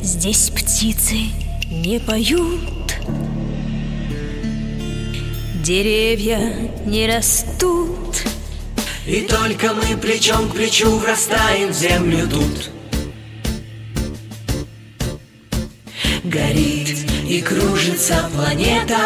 Здесь птицы не поют, деревья не растут, и только мы плечом к плечу врастаем в землю тут. Горит и кружится планета,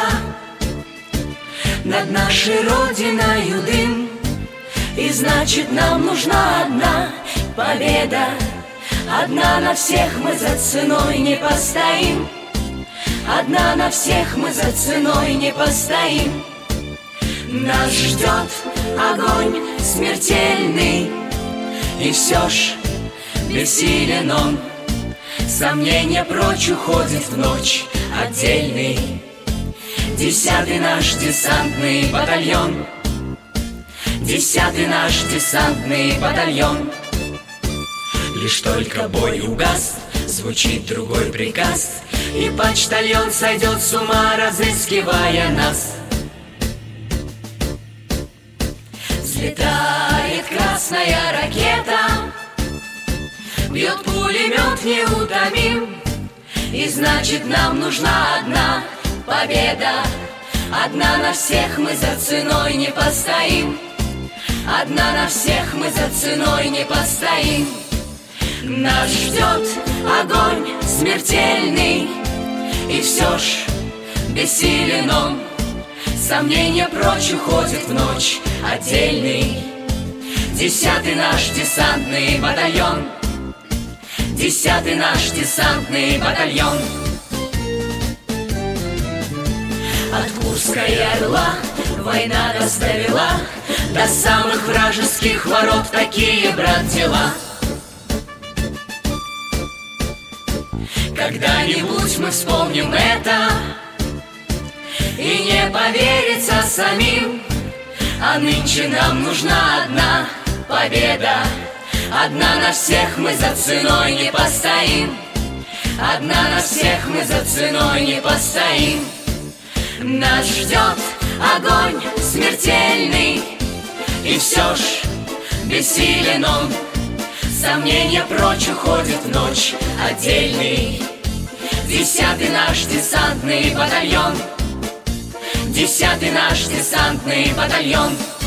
над нашей родиною дым, и значит нам нужна одна победа. Одна на всех мы за ценой не постоим, одна на всех мы за ценой не постоим. Нас ждет огонь смертельный, и все ж бессилен он. Сомнения прочь уходит в ночь отдельный 10-й наш десантный батальон, 10-й наш десантный батальон. Лишь только бой угас, звучит другой приказ, и почтальон сойдет с ума, разыскивая нас. Взлетает красная ракета, бьет пулемет неутомим, и значит нам нужна одна победа. Одна на всех мы за ценой не постоим, одна на всех мы за ценой не постоим. Нас ждет огонь смертельный, и все ж бессилен он. Сомнения прочь уходят в ночь отдельный 10-й наш десантный батальон, 10-й наш десантный батальон. От Курска и Орла война нас довела до самых вражеских ворот. Такие, брат, дела. Когда-нибудь мы вспомним это и не поверится самим. А нынче нам нужна одна победа. Одна на всех мы за ценой не постоим, одна на всех мы за ценой не постоим. Нас ждет огонь смертельный, и все ж бессилен он. Сомнения прочь уходят в ночь отдельный 10-й наш десантный батальон, 10-й наш десантный батальон.